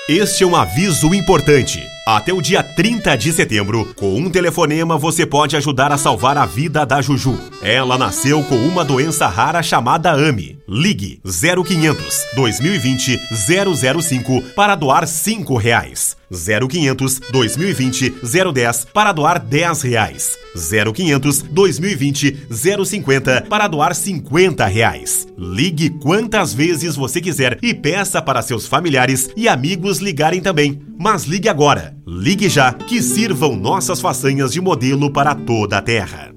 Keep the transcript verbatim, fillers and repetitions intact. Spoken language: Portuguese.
Este é um aviso importante. Até o dia trinta de setembro, com um telefonema você pode ajudar a salvar a vida da Juju. Ela nasceu com uma doença rara chamada A M E. Ligue zero quinhentos, dois mil e vinte, zero zero cinco para doar cinco reais. zero quinhentos, dois mil e vinte, zero dez para doar dez reais. zero quinhentos, dois mil e vinte, zero cinquenta para doar cinquenta reais. Ligue quantas vezes você quiser e peça para seus familiares e amigos ligarem também. Mas ligue agora. Ligue já, que sirvam nossas façanhas de modelo para toda a Terra.